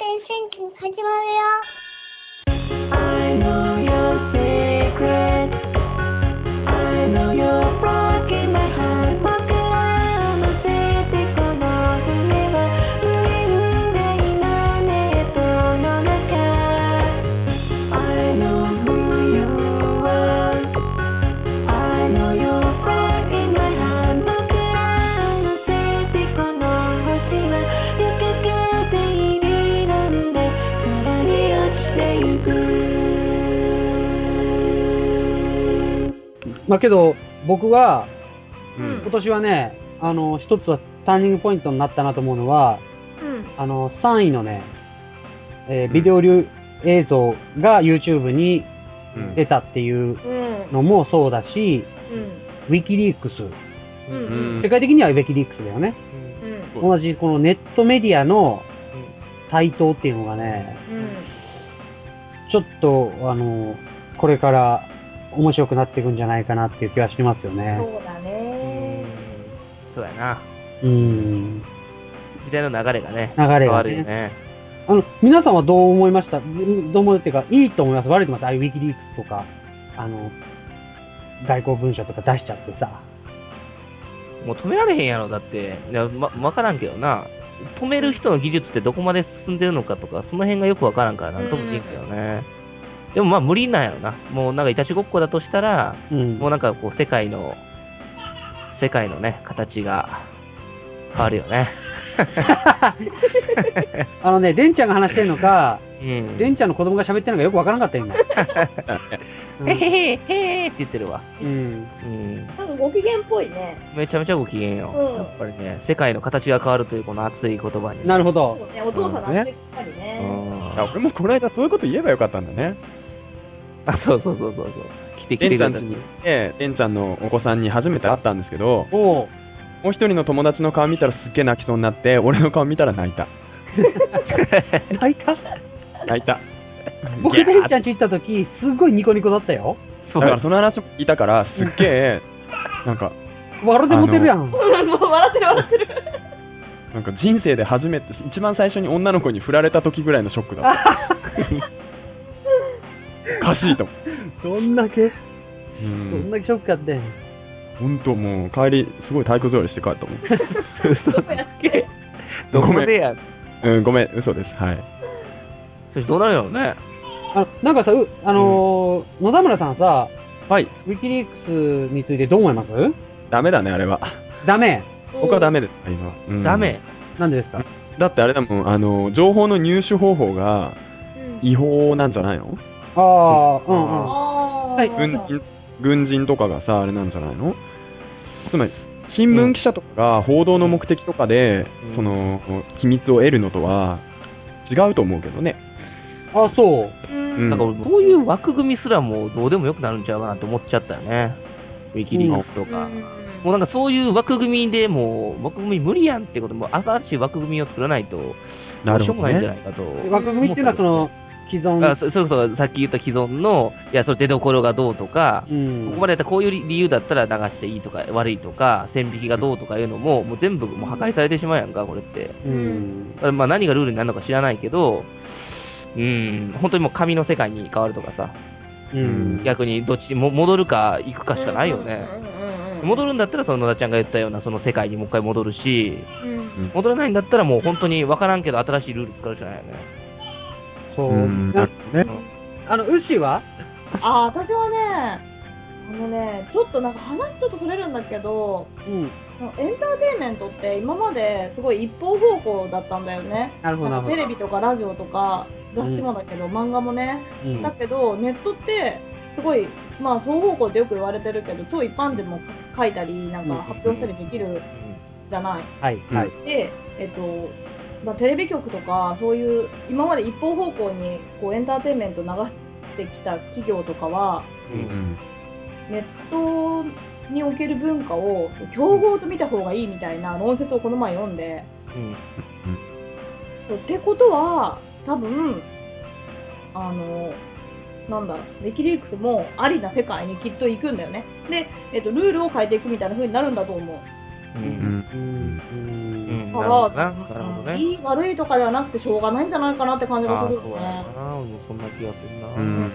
シンキング始まるよ。 I know your secret. I know you're rocking my heart. 僕らを乗せてこの船は無限大なネットの中。I know who you are. I know you're rocking my heart. 僕らを乗せてこの星は行く風になんで空に落ちてゆく。 まあけど、僕は、 うん今年はね、一つはターニングポイントになったなと思うのは、3位のね、ビデオ映像が YouTube に出たっていうのもそうだし、ウィキリークス。世界的にはウィキリークスだよね。同じこのネットメディアの台頭っていうのがね、ちょっと、これから面白くなっていくんじゃないかなっていう気はしますよね。 そうだね。 そうやな。時代の流れがね、 流れがね変わるよね。 皆さんはどう思いました？どう思うっていうか、いいと思います？悪いと思います？ああいうウィキリークスとか、外交文書とか出しちゃってさ。 もう止められへんやろ、だって。いや、わからんけどな。止める人の技術ってどこまで進んでるのかとか、その辺がよくわからんからなんとも言えんけどね。でもまあ無理なんやろな。もうなんかいたちごっこだとしたら、もうなんかこう世界のね、形が変わるよね。 デンちゃんが話してるのか、 うん。 デンちゃんの子供が喋ってるのかよくわからなかったよ、今。 へへへへーって言ってるわ。 うん。 なんかご機嫌っぽいね。 めちゃめちゃご機嫌よ。 うんやっぱりね、世界の形が変わるというこの熱い言葉に。 なるほど。 そうね、お父さんなんてしっかりうね。 ん。 あ俺もこの間そういうこと言えばよかったんだね。 あ、そうそうそうそう。来ててんちゃんくれた家に行って、てんちゃんのお子さんに初めて会ったんですけど、 おう。 もう一人の友達の顔見たらすっげえ泣きそうになって、俺の顔見たら泣いた。 泣いた泣いた。 僕、デンちゃんち行った時、すっごいニコニコだったよ。 だからその話も聞いたから、すっげえ、なんか、 笑ってモテるやん。 もう笑ってる笑ってる。 なんか人生で初めて、一番最初に女の子に振られた時ぐらいのショックだった。おかしいと思う。 どんだけ、 うどんん。 だけショックかって。 ほんともう帰り、すごい体育座りして帰ったもん。 嘘つけ。どこでや。 うん、ごめん、嘘です。はい。 それどうなるよね。 なんかさ、野田村さんさ、 はい。 ウィキリークスについてどう思います？ ダメだね、あれは。 ダメ。 僕はダメです、今。うんダメ。 なんでですか？ だってあれだもん、情報の入手方法が違法なんじゃないの？ ああ、うんうん。はい軍人とかがさ、あれなんじゃないの？つまり、新聞記者とかが報道の目的とかで、その、機密を得るのとは違うと思うけどね。 あ、そう。 うんなんか俺、そういう枠組みすらもうどうでもよくなるんちゃうかなって思っちゃったよね。ウィキリークスとか。もうなんかそういう枠組みでもう、枠組み無理やんってことも、新しい枠組みを作らないと、 なるほどしょうがないんじゃなね。 いかと。 枠組みっていうのは、その、既存。 そういうことがさっき言った既存の、いや、それ出所がどうとか、ここまでやったらこういう理由だったら流していいとか、悪いとか、線引きがどうとかいうのも、もう全部もう破壊されてしまうやんか、これって。まあ何がルールになるのか知らないけど、本当にもう紙の世界に変わるとかさ、逆にどっちにも戻るか行くかしかないよね。戻るんだったら、その野田ちゃんが言ったようなその世界にもう一回戻るし、戻らないんだったらもう本当に分からんけど新しいルール作るしかないよね。 そう。 なるほどね。 ウシは？ 私はね、ちょっとなんか話ちょっとそれるんだけど、エンターテインメントって今まですごい一方方向だったんだよね。 なるほど、なるほど。 テレビとかラジオとか雑誌もだけど、漫画もね。だけど、ネットってすごい、まあ双方向ってよく言われてるけど、超一般でも書いたり、なんか発表したりできるじゃない。 はい、はい。 で、まあ、テレビ局とか、そういう今まで一方方向にこうエンターテインメントを流してきた企業とかは、ネットにおける文化を競合と見た方がいいみたいな論説をこの前読んで、ってことは多分なんだろう、ウィキリークスもありな世界にきっと行くんだよね。で、ルールを変えていくみたいな風になるんだと思う。 だから、 なるほどね。 いい悪いとかではなくてしょうがないんじゃないかなって感じがするよね。 そうやな、そんな気がするな。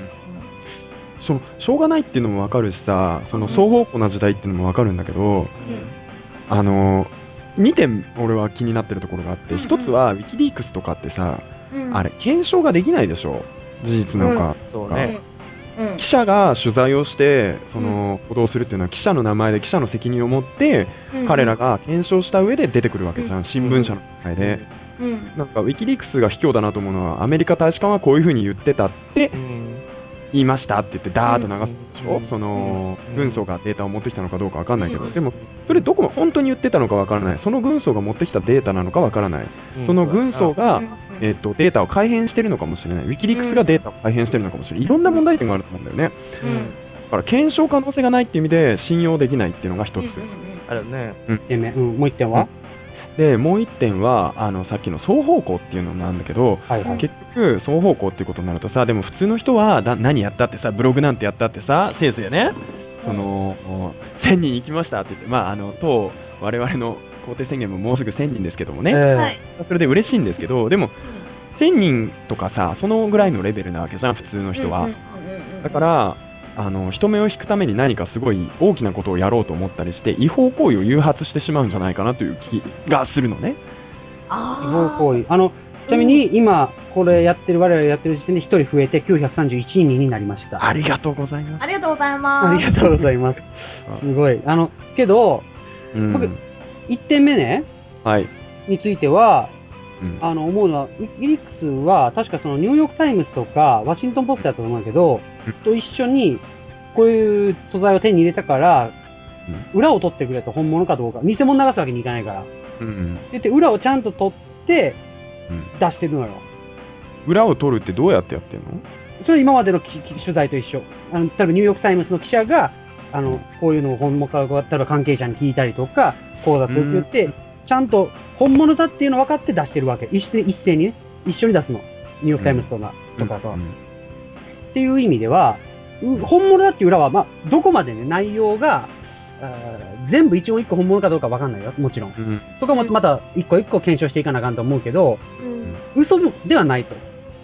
しょうがないっていうのもわかるしさ、その双方向な時代っていうのもわかるんだけど、2点俺は気になってるところがあって、一つはウィキリークスとかってさ、あれ検証ができないでしょ、事実なのか。 そうね。 記者が取材をしてその報道するっていうのは記者の名前で記者の責任を持って彼らが検証した上で出てくるわけじゃん、新聞社の前で。なんかウィキリークスが卑怯だなと思うのは、アメリカ大使館はこういうふうに言ってたって言いましたって言ってダーッと流すでしょ、その軍曹がデータを持ってきたのかどうかわかんないけど、でもそれどこ本当に言ってたのかわからない、その軍曹が持ってきたデータなのかわからない、その軍曹がデータを改変してるのかもしれない、ウィキリークスがデータを改変してるのかもしれない、いろんな問題点があると思うんだよね。だから検証可能性がないっていう意味で信用できないっていうのが一つ。 あるね。 もう一点は？ でもう一点はさっきの双方向っていうのなんだけど、結局双方向っていうことになるとさ、でも普通の人は何やったってさ、ブログなんてやったってさ、せいぜいね、その1000人行きましたって言って、当我々の肯定宣言ももうすぐ1000人ですけどもね、それで嬉しいんですけど、でも1000人とかさ、そのぐらいのレベルなわけじゃん、普通の人は。だから人目を引くために何かすごい大きなことをやろうと思ったりして違法行為を誘発してしまうんじゃないかなという気がするのね。 違法行為。ちなみに今これ我々やってる時点で1人増えて931人になりました。 ありがとうございます。 ありがとうございます。 ありがとうございます。すごい。けど、僕1点目ね、については思うのは、ウィキリークスは確かそのニューヨークタイムズとかワシントンポストだと思うけど、と一緒にこういう素材を手に入れたから、裏を取ってくれと、本物かどうか、偽物流すわけにいかないから、言って裏をちゃんと取って出してるのよ。 裏を取るってどうやってやってんの？ それ今までの取材と一緒。例えばニューヨークタイムズの記者がこういうのを本物か、例えば関係者に聞いたりとか、こうだと言って、ちゃんと本物だっていうの分かって出してるわけ。一斉にね、一緒に出すの。ニューヨークタイムズとかと。っていう意味では、本物だっていう裏は、どこまでね、内容が、全部一音一個本物かどうか分かんないよ、もちろん。そこもまた一個一個検証していかなあかんと思うけど、嘘ではないと。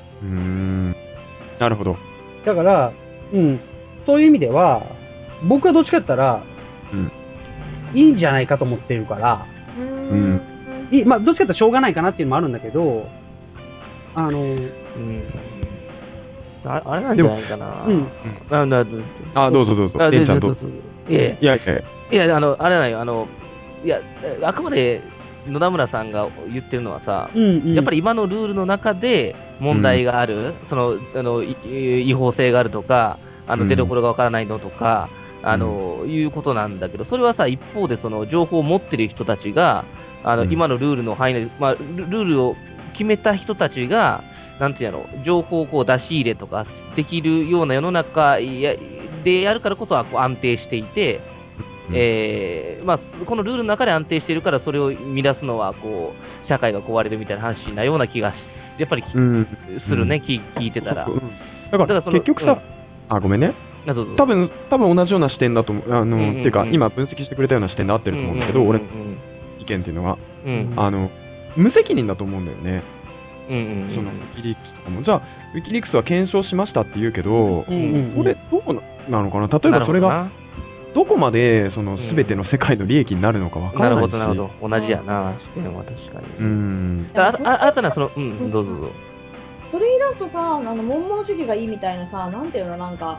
なるほど。 だから、そういう意味では、僕はどっちかって言ったら、いいんじゃないかと思ってるから、どっちかってしょうがないかなっていうのもあるんだけど、 あれなんじゃないかな。 どうぞ。レンちゃんどうぞ。 いや、あれないよ。あくまで野田村さんが言ってるのはさ、やっぱり今のルールの中で問題がある、違法性があるとか、出所がわからないのとか、いうことなんだけど、それはさ、一方でその情報を持ってる人たちが、今のルールの範囲で、ルールを決めた人たちが、なんていうの、情報をこう出し入れとかできるような世の中でやるからこそはこう安定していて、このルールの中で安定しているから、それを乱すのはこう社会が壊れるみたいな話なような気がやっぱりするね、聞いてたら。 だから結局さ、ごめんね。多分同じような視点だと思う。っていうか、今分析してくれたような視点で合ってると思うんだけど、俺の意見っていうのは、無責任だと思うんだよね。そのウィキリークスとかも。じゃあ、ウィキリークスは検証しましたって言うけど、これどうなのかな。例えばそれが、どこまでその全ての世界の利益になるのか分からないし。 なるほど。同じやな、視点は確かに。あとな、どうぞ。 それ言い出すとさ、文盲主義がいいみたいなさ、なんていうの、なんか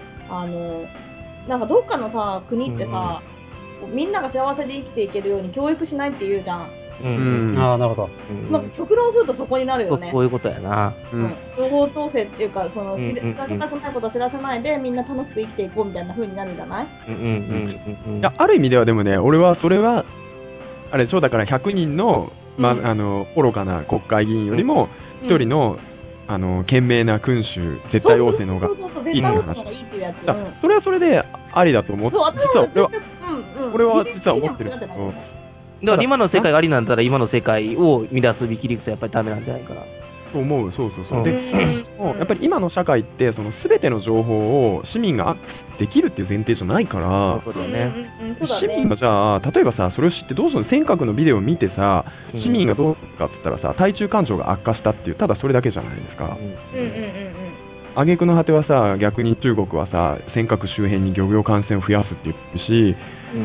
どっかのさ、国ってさ、みんなが幸せで生きていけるように教育しないって言うじゃん。 なるほど。 極論するとそこになるよね。 そういうことやな。 情報統制っていうか、知らせたくないことを知らせないで、みんな楽しく生きていこうみたいな風になるんじゃない？ ある意味ではでもね、俺はそれは、あれ、そうだから100人の、愚かな国会議員よりも、1人の、賢明な君主、絶対王政の方がいいの話。それはそれでありだと思って、俺は実は思ってるけど。 だから今の世界がありなんだったら今の世界を乱すウィキリークスはやっぱりダメなんじゃないかな。 と思う。そうそうそう。で、やっぱり今の社会って、その全ての情報を市民がアクセスできるっていう前提じゃないから、 そうだね。 市民がじゃあ、例えばさ、それを知ってどうするの？尖閣のビデオを見てさ、市民がどうするかって言ったらさ、対中感情が悪化したっていう、ただそれだけじゃないですか。挙句の果てはさ、逆に中国はさ、尖閣周辺に漁業艦船を増やすって言ってるし、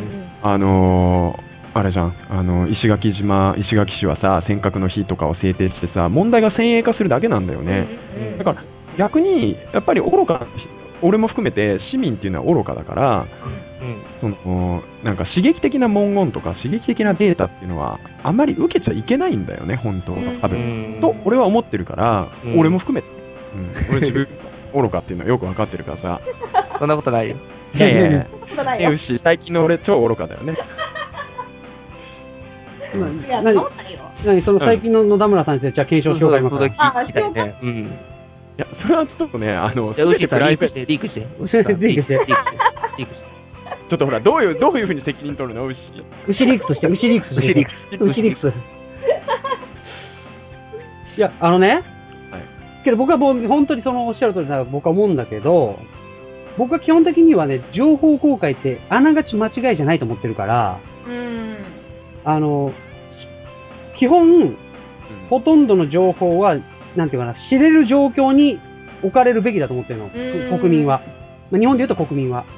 あれじゃん、石垣市はさ、尖閣の日とかを制定してさ、問題が先鋭化するだけなんだよね。だから逆に、やっぱり愚か、俺も含めて市民っていうのは愚かだから、なんか刺激的な文言とか刺激的なデータっていうのは、あんまり受けちゃいけないんだよね、本当は。多分。と、俺は思ってるから、俺も含めて。俺自分愚かっていうのはよく分かってるからさ。 そんなことないよ。 いやいやいや。最近の俺超愚かだよね。 何その最近の野田村さんにじゃあ検証しようか今から。 聞きたいね。 いや、それはちょっとね、 リークして。 ちょっとほら、どういうふうに責任取るの？牛リークスして。牛リークス。いや、けど僕はもう本当にそのおっしゃる通りだと僕は思うんだけど、僕は基本的にはね、情報公開ってあながち間違いじゃないと思ってるから、基本、ほとんどの情報は、なんていうかな、知れる状況に置かれるべきだと思ってるの、国民は。まあ、日本で言うと国民は。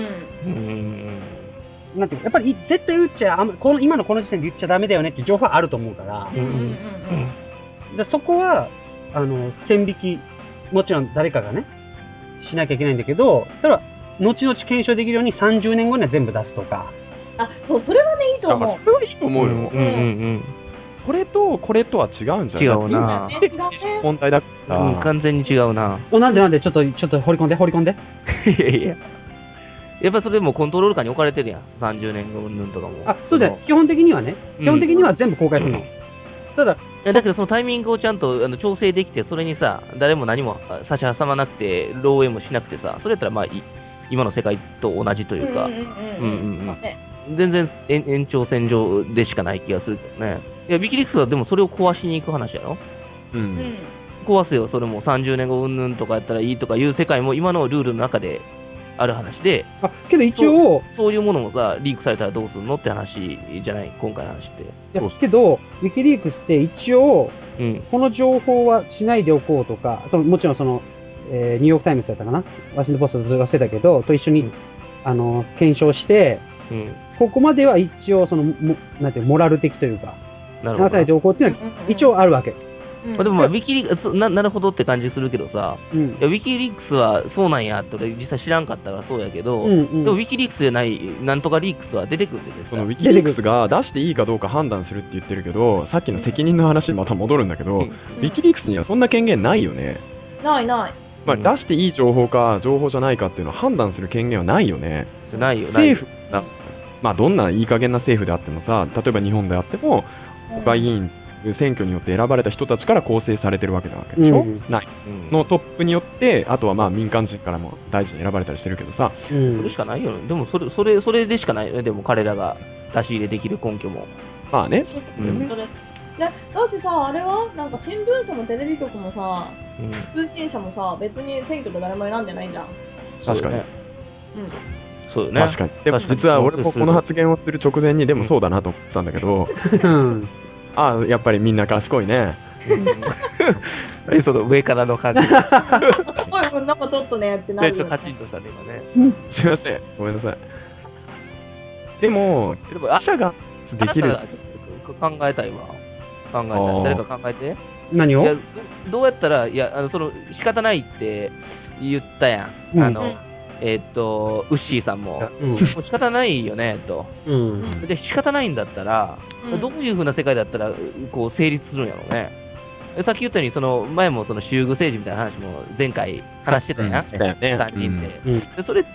なんていうか、やっぱり絶対言っちゃ、今のこの時点で言っちゃダメだよねっていう情報はあると思うから、そこは、線引き、もちろん誰かがね、しなきゃいけないんだけど、ただ、後々検証できるように30年後には全部出すとか。 そう、それはね、いいと思う。 それはいいと思うよ。これとこれとは違うんじゃない？ 違うな。 問題だから。 完全に違うな。 なんでちょっと掘り込んで。 いや。やっぱそれもコントロール下に置かれてるやん。30年後うんとかも。 そうだよ。基本的にはね。基本的には全部公開するの。ただ、 だけどそのタイミングをちゃんと調整できて、それにさ、誰も何も差し挟まなくて、漏洩もしなくてさ、それやったらまあ今の世界と同じというか、全然延長線上でしかない気がするけどね。いや、ウィキリクスはでもそれを壊しに行く話やろ？壊せよ、それも30年後うんぬんとかやったらいいとかいう世界も今のルールの中である話で、 けど一応そういうものもさ、リークされたらどうするのって話じゃない、今回の話って。 けど、ウィキリークスって一応、この情報はしないでおこうとか、もちろんニューヨークタイムズだったかな、ワシントンポスト忘れたけど、と一緒に、検証して、ここまでは一応なんてモラル的というか、流さないでおこうっていうのは一応あるわけ。 でもウィキリークス、なるほどって感じするけどさ、ウィキリークスはそうなんやって実際知らんかったからそうやけど、でもウィキリークスじゃない、なんとかリークスは出てくるんですよ。 そのウィキリークスが出していいかどうか判断するって言ってるけど、さっきの責任の話にまた戻るんだけど、ウィキリークスにはそんな権限ないよね。 ない。 まあ、出していい情報か情報じゃないかっていうのを判断する権限はないよね。 ないよ。 政府まあ、どんないい加減な政府であってもさ、例えば日本であっても、国会議員、選挙によって選ばれた人たちから構成されてるわけなわけでしょ、のトップによって、あとはまあ民間人からも大臣に選ばれたりしてるけどさ。 それしかないよね。でもそれでしかないよね。でも彼らが出し入れできる根拠も。 まあね。 だってさ、あれはなんか新聞社もテレビ局もさ、通信社もさ、別に選挙で誰も選んでないじゃん。 確かに。 そうよね。 確かに。でも実は俺もこの発言をする直前にでもそうだなと思ってたんだけど、やっぱりみんな賢いね。 その上からの感じ。 なんかちょっとねってなるよね。 カチンとしたね、今ね。 すいません。ごめんなさい。でも、記者ができる。 考えたいわ。誰か考えて。 何を？ どうやったら、仕方ないって言ったやん。ウッシーさんも。もう仕方ないよね、と。で、仕方ないんだったら、どういう風な世界だったら、こう、成立するんやろうね。さっき言ったように、前も宗具政治みたいな話も前回話してたやん。3人で。それって、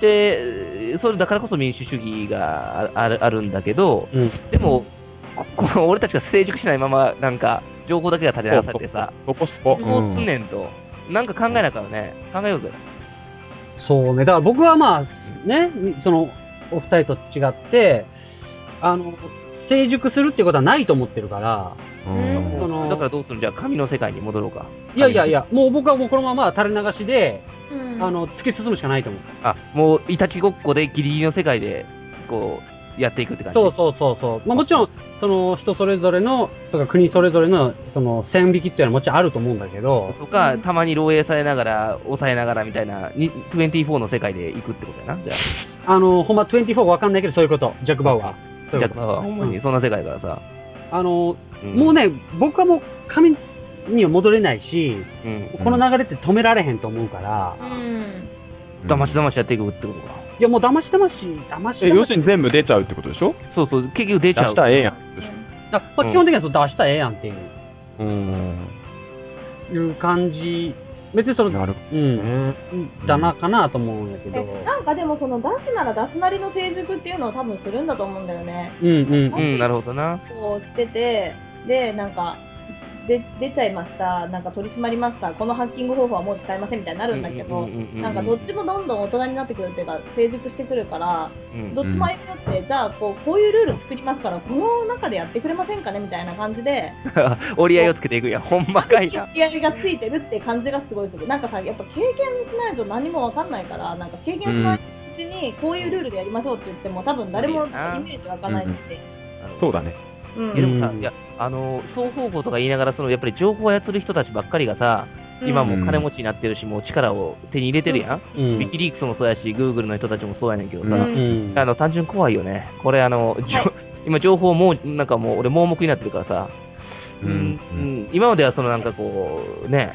それだからこそ民主主義があるんだけど、でも、俺たちが成熟しないまま、なんか、情報だけが垂れ流されてさ、どうすんねんと、なんか考えなからね、考えようぜ。 そうね、だから僕はまあ、ね、お二人と違って、成熟するっていうことはないと思ってるから、 だからどうするんじゃあ、紙の世界に戻ろうか。 いや、もう僕はもうこのまま垂れ流しで、突き進むしかないと思う。 もう、いたちごっこでギリギリの世界で、こう、やっていくって感じ。 そう。まあもちろん、その人それぞれの、とか国それぞれの、その線引きっていうのはもちろんあると思うんだけど。 とか、たまに漏洩されながら、抑えながらみたいな、24の世界で行くってことやな、じゃあ。ほんま24わかんないけど、そういうこと。ジャック・バウアー。 ジャック・バウアー、ほんまにそんな世界からさ。 もうね、僕はもう紙には戻れないし、この流れって止められへんと思うから、 だましやっていくってことか。 いやもうだまし要するに全部出ちゃうってことでしょ？ そう、結局出ちゃう。 出したらええやん。 まあ基本的には出したらええやんっていう。いう感じ。別にその、だなかなと思うんやけど。 なんかでもその出すなら出すなりの成熟っていうのを多分するんだと思うんだよね。 なるほどな。 こうしてて、で、なんか、出ちゃいました、なんか取り締まりました、このハッキング方法はもう使えませんみたいになるんだけど、なんかどっちもどんどん大人になってくるっていうか、成熟してくるから、どっちも相手って、じゃあこういうルール作りますから、この中でやってくれませんかねみたいな感じで、 折り合いをつけていくやん、ほんまかいな。 折り合いがついてるって感じがすごいする。なんかさ、やっぱ経験しないと何もわかんないから、なんか経験しないうちにこういうルールでやりましょうって言っても、多分誰もイメージわかんないって。 そうだね。 でもさ、いや、双方向とか言いながら、やっぱり情報を操る人たちばっかりがさ、今も金持ちになってるし、もう力を手に入れてるやん。ウィキリークスもそうやし、グーグルの人たちもそうやねんけどさ、単純怖いよね。これ、今情報もなんかもう、俺盲目になってるからさ、今まではなんかこう、ね、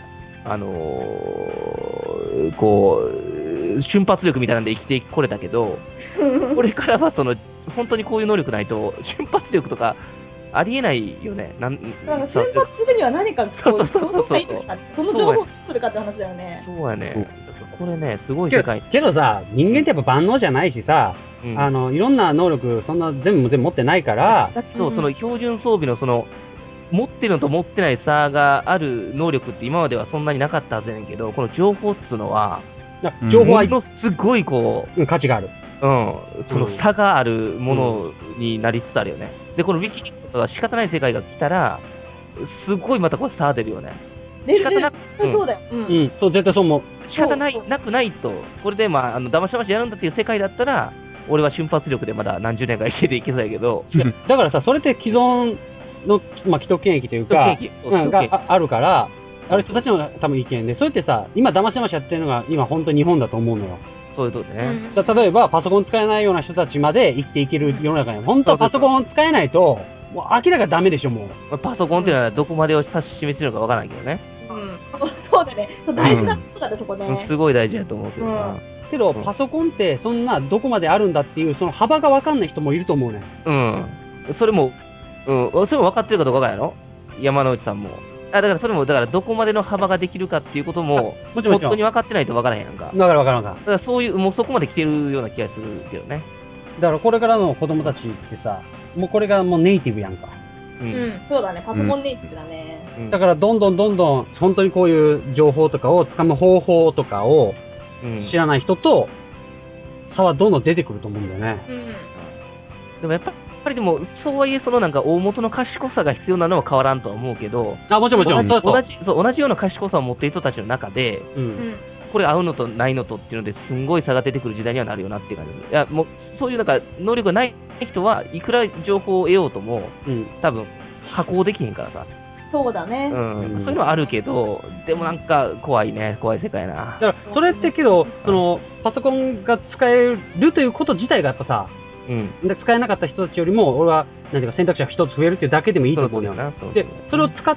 こう、瞬発力みたいなんで生きてこれたけど、これからは本当にこういう能力ないと、瞬発力とか、ありえないよね。 瞬発するには何かこう、その情報を作るかって話だよね。 そうやね。これね、すごい世界。 けどさ、人間ってやっぱ万能じゃないしさ、いろんな能力、そんな全部持ってないから。 そう、標準装備の持ってるのと持ってない差がある能力って今まではそんなになかったはずやねんけど、この情報っていうのは、 情報はすごいこう、 価値がある。 その差があるものになりつつあるよね。で、このウィキリークスは仕方ない世界が来たら、すごいまたこれ差出るよね。 仕方なく、そうだよ。 そう、絶対そう思う。 仕方なくないと、これでだましだましやるんだっていう世界だったら、俺は瞬発力でまだ何十年か生きていけそうやけど。 だからさ、それって既存の、既得権益というか、があるから、ある人たちの多分意見で、それってさ、今だましだましやってるのが今本当に日本だと思うのよ。 そういうことね。 例えば、パソコン使えないような人たちまで生きていける世の中に、本当はパソコン使えないと、もう明らかにダメでしょ、もう。 パソコンっていうのはどこまでを指し示せるのかわからないけどね。 そうだね。大事なことだね、そこね。 すごい大事だと思うけどな。 けど、パソコンってそんなどこまであるんだっていう、その幅がわかんない人もいると思うね。 それも分かってるかどうかわからんやろ、山之内さんも。だからそれも、どこまでの幅ができるかっていうことも、本当に分かってないと分からへんやんか。 だからだからそういう、もうそこまで来てるような気がするけどね。 だからこれからの子供たちってさ、もうこれがもうネイティブやんか。 そうだね、パソコンネイティブだね。 だからどんどん、本当にこういう情報とかをつかむ方法とかを知らない人と、差はどんどん出てくると思うんだよね。 でもやっぱりでも、そうはいえ、なんか大元の賢さが必要なのは変わらんとは思うけど、 もちろん。 同じような賢さを持っている人たちの中で、これ合うのとないのとっていうのですんごい差が出てくる時代にはなるよなっていう感じ。いや、もう、そういうなんか、能力がない人はいくら情報を得ようとも、多分、加工できへんからさ。 そうだね。 そういうのはあるけど、でもなんか、怖い世界な。 だから、それってけど、パソコンが使えるということ自体がやっぱさ、使えなかった人たちよりも、俺は、選択肢が一つ増えるっていうだけでもいいと思うよ。で、それを使って、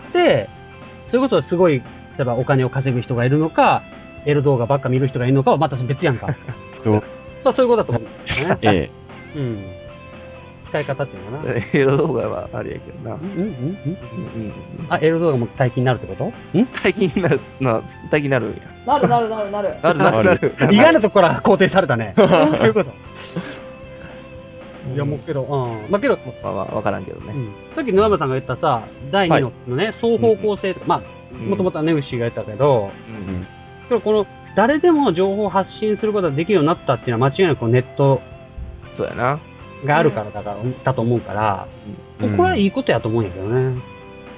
そういうことはすごい、例えばお金を稼ぐ人がいるのか、エロ動画ばっか見る人がいるのかはまた別やんか。そういうことだと思うんですよね。使い方っていうのかな。 エロ動画はあれやけどな。 エロ動画も大金になるってこと？ 大金になるんや。 なる。 意外なところから肯定されたね。そういうこと。いや、もうけど、分からんけどね。 さっき野山さんが言ったさ、第2のね、双方向性とか、もともとはネウシーが言ったけど、この、誰でも情報を発信することができるようになったっていうのは間違いなくネットそうやながあるからだと思うから、これはいいことやと思うんやけどね。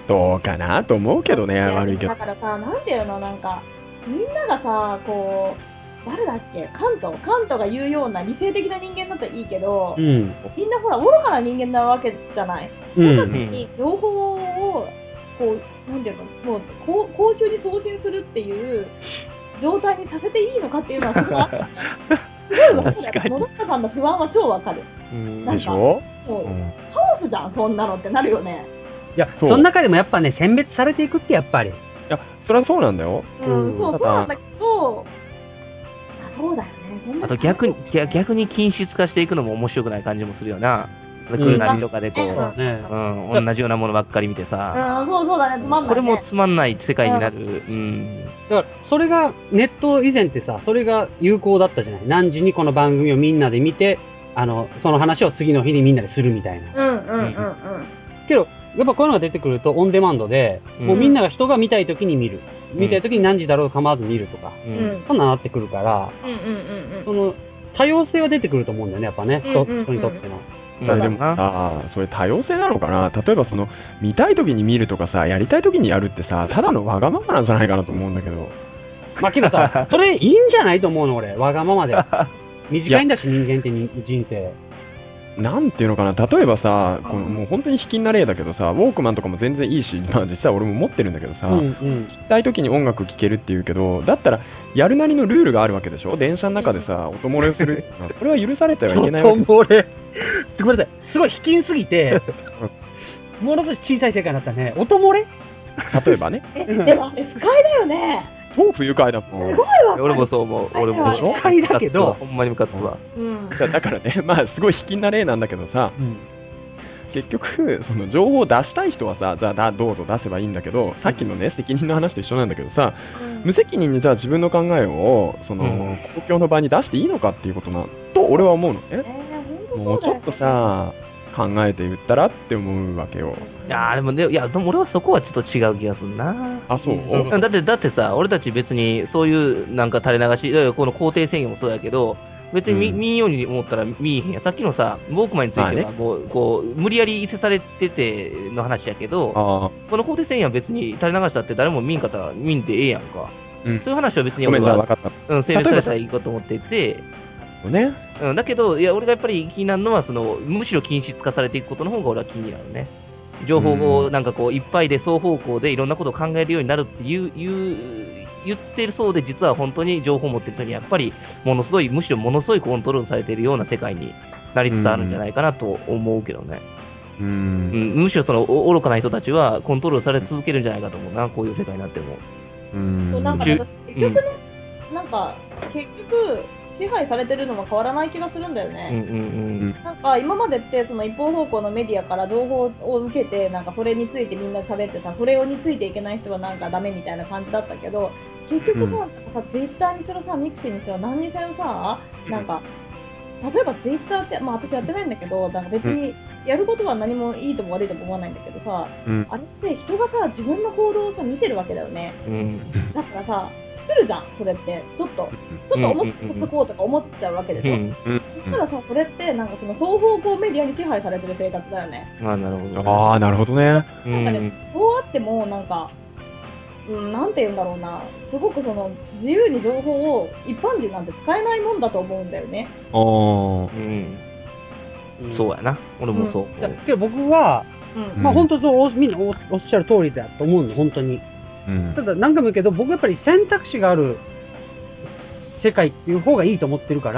どうかなと思うけどね、悪いけど。 だからさ、なんていうの、なんか、みんながさ、こう、誰だっけ、カントが言うような理性的な人間だったらいいけど、みんなほら、愚かな人間なわけじゃない。その時に情報を、こう、なんていうの、もう、公衆に送信するっていう状態にさせていいのかっていうのは、すごいわかる。すごいわかる。野中さんの不安は超わかる。 でしょ？ もう、カオスじゃん、そんなのってなるよね。 いや、その中でもやっぱね、選別されていくってやっぱり。いや、それはそうなんだよ。 そうなんだけど、そうだよね。 あと逆に均質化していくのも面白くない感じもするよな。来るなりとかでこう、同じようなものばっかり見てさ。 そうだね、つまんないね。 これもつまんない世界になる。 だから、それが、ネット以前ってさ、それが有効だったじゃない。何時にこの番組をみんなで見て、その話を次の日にみんなでするみたいな。けど、やっぱこういうのが出てくるとオンデマンドで、もうみんなが人が見たい時に見る。見たい時に何時だろう構わず見るとか。そんななってくるから、その、多様性は出てくると思うんだよね、やっぱね。人にとっての。 でもさ、それ多様性なのかな。例えば見たい時に見るとかさ、やりたい時にやるってさ、ただのわがままなんじゃないかなと思うんだけど。 まあけどさ、それいいんじゃないと思うの、俺。わがままで。短いんだし、人間って人生。 なんていうのかな、例えばさ、もう本当に卑近な例だけどさ、ウォークマンとかも全然いいし、まあ実際俺も持ってるんだけどさ、聞きたい時に音楽聴けるっていうけど、だったら、やるなりのルールがあるわけでしょ。電車の中でさ、音漏れをする。これは許されてはいけないわけ。 音漏れ。ごめんなさい。すごい卑近すぎて、ものすごい小さい世界になったね。音漏れ例えばね。 でも、不快だよね。 超不愉快だもん。 すごいわかる。 俺もそう思う。俺も不快だけど、 ほんまにムカつくわ。 だからね、まあすごい卑近な例なんだけどさ、結局、その情報を出したい人はさ、じゃあどうぞ出せばいいんだけど、さっきのね、責任の話と一緒なんだけどさ、無責任にじゃあ自分の考えを、公共の場に出していいのかっていうことな、と俺は思うのね。もうちょっとさ、考えて言ったらって思うわけよ。 でも俺はそこはちょっと違う気がするな。 あ、そう？ だってさ、俺たち別にそういうなんか垂れ流し、この肯定宣言もそうだけど、別に見んように思ったら見えへんや。さっきのさ、ウォークマンについてはもう、こう、無理やり伊勢されてての話やけど、この肯定宣言は別に垂れ流したって誰も見んかったら見んでええやんか。そういう話は別に俺は、整理されたらいいかと思っていて、だけど、いや、俺がやっぱり気になるのは、むしろ均質化されていくことの方が俺は気になるね。情報をなんかこう、いっぱいで双方向でいろんなことを考えるようになるって言ってるそうで、実は本当に情報を持ってる人にやっぱり、むしろものすごいコントロールされているような世界になりつつあるんじゃないかなと思うけどね。むしろ愚かな人たちはコントロールされ続けるんじゃないかと思うな、こういう世界になっても。 なんか結局ね、なんか結局、支配されてるのも変わらない気がするんだよね。なんか今までってその一方方向のメディアから情報を受けて、なんかそれについてみんな喋ってさ、それについていけない人はなんかダメみたいな感じだったけど、結局さ、ツイッターにしろさ、ミクシーにしろ何にせよさ、なんか例えばツイッターって、まあ私やってないんだけど、なんか別にやることは何もいいとも悪いとも思わないんだけどさ、あれって人がさ、自分の行動をさ、見てるわけだよね。だからさ、作るじゃん、それって。ちょっと思ってこうとか思っちゃうわけでしょ。そしたらさ、それってなんかその双方向メディアに支配されてる生活だよね。 なるほどね。 なんかね、そうあってもなんか、なんて言うんだろうな、すごくその自由に情報を一般人なんて使えないもんだと思うんだよね。 そうやな。俺もそう。 けど僕は、まあ本当そうみんなおっしゃる通りだと思うの、本当に。ただ何回も言うけど、僕やっぱり選択肢がある世界っていう方がいいと思ってるから、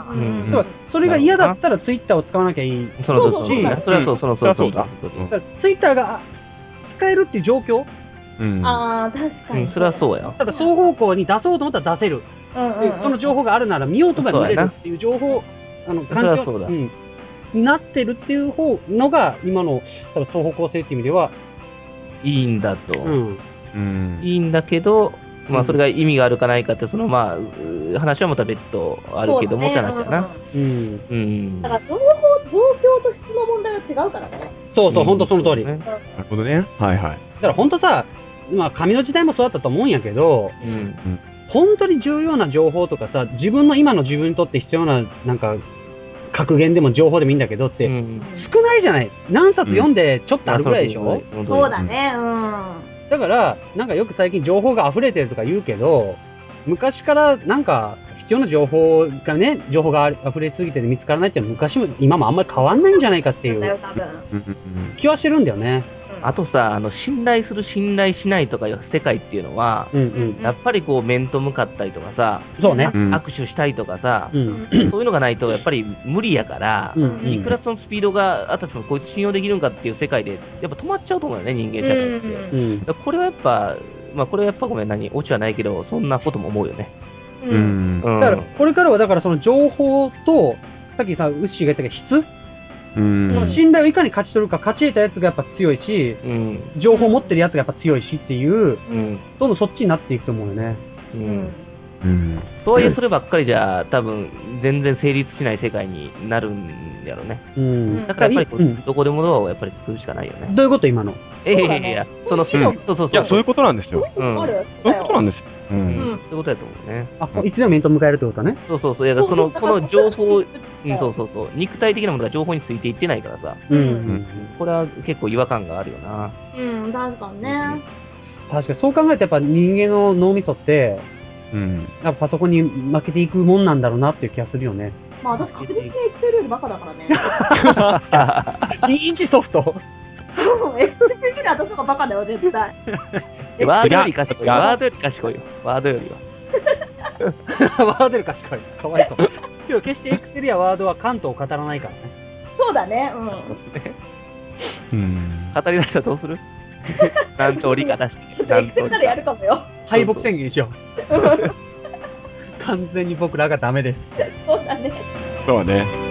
それが嫌だったらツイッターを使わなきゃいいし、 それはそうだ。 ツイッターが使えるっていう状況、 ああ、確かに。 それはそうや。 ただ双方向に出そうと思ったら出せる。その情報があるなら見ようとか見れるっていう情報、環境になってるっていう方のが、今の双方向性っていう意味では、 いいんだと。いいんだけど、まあそれが意味があるかないかって、まあ、話はまた別途あるけどもって話だな。だから情況と質の問題は違うからね。 そう、本当その通り。 なるほどね。はいはい。 だから本当さ、まあ紙の時代もそうだったと思うんやけど、本当に重要な情報とかさ、今の自分にとって必要な、なんか、 格言でも情報でもいいんだけどって、少ないじゃない。何冊読んでちょっとあるぐらいでしょ。 そうだね。 だから、なんかよく最近情報が溢れてるとか言うけど、昔からなんか必要な情報が溢れすぎて見つからないっていうのは昔も今もあんまり変わんないんじゃないかっていう気はしてるんだよね。 あとさ、信頼する、信頼しないとかいう世界っていうのは、やっぱりこう面と向かったりとかさ、 そうね、 握手したいとかさ、そういうのがないとやっぱり無理やから、いくらそのスピードがあったとこいつ信用できるんかっていう世界で、やっぱ止まっちゃうと思うよね、人間社会って。これはやっぱ、これはやっぱごめん、オチはないけど、そんなことも思うよね。 だから、これからはだからその情報と、さっきさ、ウッシーが言ったけど質、信頼をいかに勝ち取るか、勝ち得たやつがやっぱ強いし、情報を持ってるやつがやっぱ強いしっていう、どんどんそっちになっていくと思うよね。 とはいえ、そればっかりじゃ、多分全然成立しない世界になるんやろうね。だからやっぱり、どこでもドアをやっぱり作るしかないよね。 どういうこと今の？ いや、そういうことなんですよ。そういうことなんですよ。 そういうことやと思うね。 いつでも面と向かえるってことね。 そう。この情報、肉体的なものが情報についていってないからさ。これは結構違和感があるよな。 確かにね。 確かにそう考えてやっぱ人間の脳みそって、やっぱパソコンに負けていくもんなんだろうなっていう気がするよね。 私確実にエクセルよりバカだからね。 認知ソフトエクセルより私の方がバカだよ、絶対。 ワードより賢い。ワードより賢いよ。ワードよりは。 ワードより賢い。かわいそう。でも決してエクセルやワードは関東を語らないからね。 そうだね。 語り出したらどうする？何通りか出して。 エクセルならやるかもよ。 敗北宣言しよう。完全に僕らがダメです。 そうだね。 そうね。